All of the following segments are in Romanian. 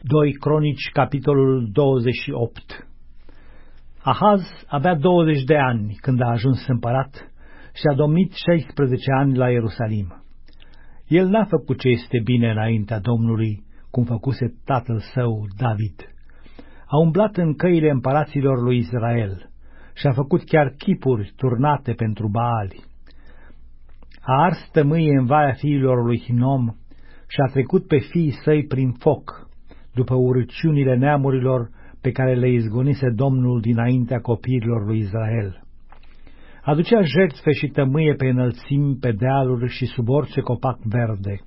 2 Cronici, capitolul 28. Ahaz avea 20 de ani când a ajuns împărat și a domnit 16 ani la Ierusalim. El n-a făcut ce este bine înaintea Domnului, cum făcuse tatăl său David. A umblat în căile împăraților lui Israel și a făcut chiar chipuri turnate pentru Baali. A ars tămâie în Valea fiilor lui Hinom și a trecut pe fiii săi prin foc, după urăciunile neamurilor pe care le izgonise Domnul dinaintea copiilor lui Israel. Aducea jertfe și tămâie pe înălțimi, pe dealuri și sub orice copac verde.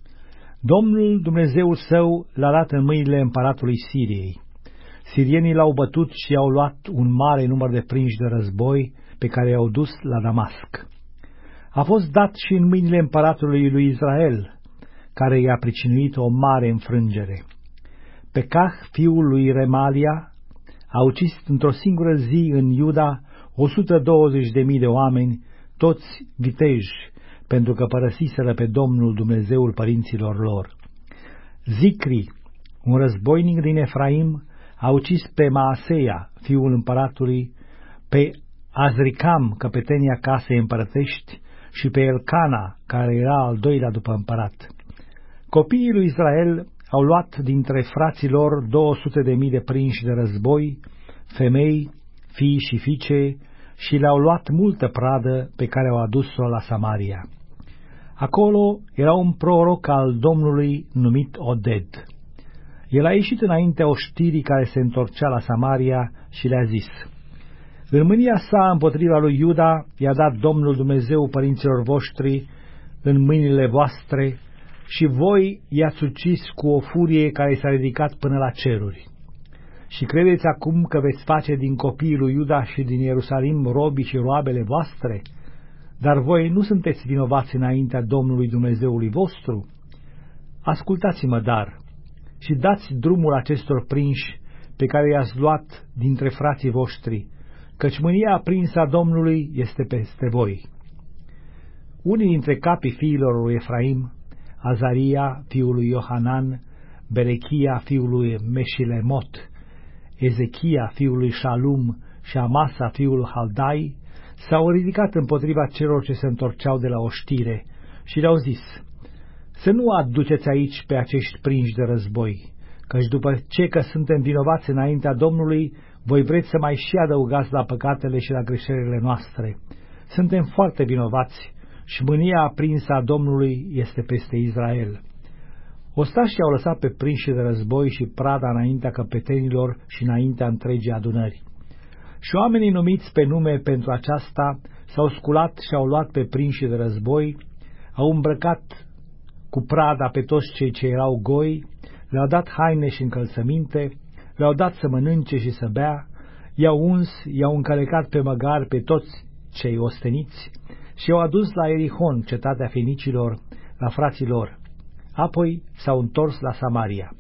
Domnul, Dumnezeul său, l-a dat în mâinile împăratului Siriei. Sirienii l-au bătut și i-au luat un mare număr de prinși de război pe care i-au dus la Damasc. A fost dat și în mâinile împăratului lui Israel, care i-a pricinuit o mare înfrângere. Pecah, fiul lui Remalia, a ucis într-o singură zi în Iuda 120.000 de oameni, toți viteji, pentru că părăsiseră pe Domnul Dumnezeul părinților lor. Zicri, un războinic din Efraim, a ucis pe Maaseia, fiul împăratului, pe Azricam, căpetenia casei împărătești, și pe Elcana, care era al doilea după împărat. Copiii lui Israel au luat dintre frații lor 200.000 de prinși de război, femei, fii și fiice, și le-au luat multă pradă pe care au adus-o la Samaria. Acolo era un proroc al Domnului numit Oded. El a ieșit înaintea oștirii care se întorcea la Samaria și le-a zis: în mânia sa împotriva lui Iuda i-a dat Domnul Dumnezeu părinților voștri în mâinile voastre și voi i-ați ucis cu o furie care s-a ridicat până la ceruri. Și credeți acum că veți face din copiii lui Iuda și din Ierusalim robii și roabele voastre? Dar voi nu sunteți vinovați înaintea Domnului Dumnezeului vostru? Ascultați-mă dar și dați drumul acestor prinși pe care i-ați luat dintre frații voștri, căci mânia aprinsă a Domnului este peste voi. Unii dintre capii fiilor lui Efraim, Azaria, fiul lui Iohanan, Berechia, fiul lui Meșilemot, Ezechia, fiul lui Shalum și Amasa, fiul lui Haldai, s-au ridicat împotriva celor ce se întorceau de la oștire și le-au zis: să nu aduceți aici pe acești prinși de război, căci după ce că suntem vinovați înaintea Domnului, voi vreți să mai și adăugați la păcatele și la greșelile noastre. Suntem foarte vinovați și mânia aprinsă a Domnului este peste Israel. Ostașii au lăsat pe prinși de război și prada înaintea căpetenilor și înaintea întregii adunări. Și oamenii numiți pe nume pentru aceasta s-au sculat și au luat pe prinși de război, au îmbrăcat cu prada pe toți cei ce erau goi, le-au dat haine și încălțăminte, le-au dat să mănânce și să bea, i-au uns, i-au încălecat pe măgar pe toți cei osteniți și i-au adus la Erihon, cetatea fenicilor, la frații lor. Apoi s-au întors la Samaria.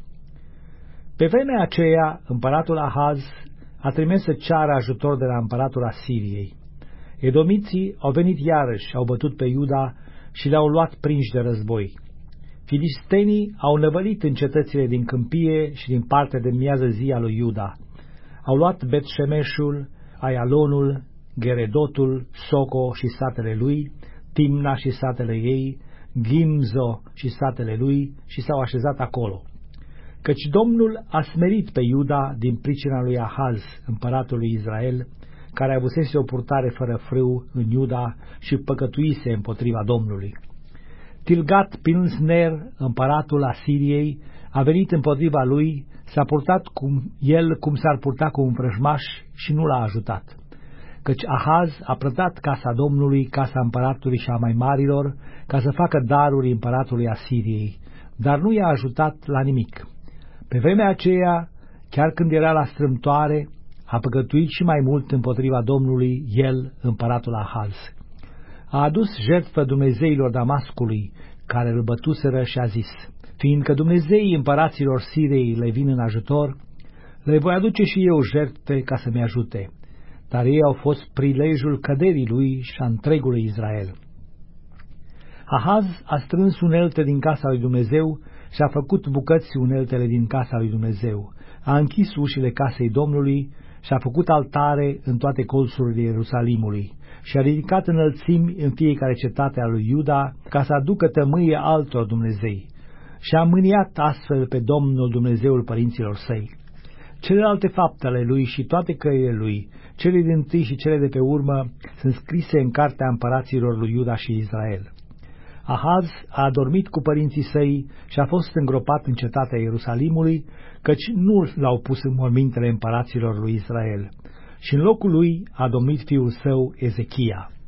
Pe vremea aceea, împăratul Ahaz a trimis să ceară ajutor de la împăratul Asiriei. Edomiții au venit iarăși, au bătut pe Iuda și le-au luat prinși de război. Filistenii au năvălit în cetățile din câmpie și din partea de miază zi a lui Iuda. Au luat Bet-Shemeșul, Aialonul, Geredotul, Soco și satele lui, Timna și satele ei, Gimzo și satele lui și s-au așezat acolo. Căci Domnul a smerit pe Iuda din pricina lui Ahaz, împăratul lui Israel, care avusese o purtare fără frâu în Iuda și păcătuise împotriva Domnului. Tilgat Pilsner, împăratul Asiriei, a venit împotriva lui, s-a purtat cum s-ar purta cu un vrăjmaș și nu l-a ajutat. Căci Ahaz a prădat casa Domnului, casa împăratului și a mai marilor, ca să facă daruri împăratului Asiriei, dar nu i-a ajutat la nimic. Pe vremea aceea, chiar când era la strâmtoare, a păcătuit și mai mult împotriva Domnului el, împăratul Ahaz. A adus jertfă Dumnezeilor Damascului, care îl bătuseră, și a zis: fiindcă Dumnezeii împăraților Siriei le vin în ajutor, le voi aduce și eu jertfe ca să-mi ajute. Dar ei au fost prilejul căderii lui și a întregului Israel. Ahaz a strâns unelte din casa lui Dumnezeu și-a făcut bucăți uneltele din casa lui Dumnezeu, a închis ușile casei Domnului și-a făcut altare în toate colțurile Ierusalimului și a ridicat înălțimi în fiecare cetate a lui Iuda ca să aducă tămâie altor Dumnezei și a mâniat astfel pe Domnul Dumnezeul părinților săi. Celelalte fapte ale lui și toate căile lui, cele dintâi și cele de pe urmă, sunt scrise în cartea împăraților lui Iuda și Israel. Ahaz a adormit cu părinții săi și a fost îngropat în cetatea Ierusalimului, căci nu l-au pus în mormintele împăraților lui Israel, și în locul lui a domnit fiul său Ezechia.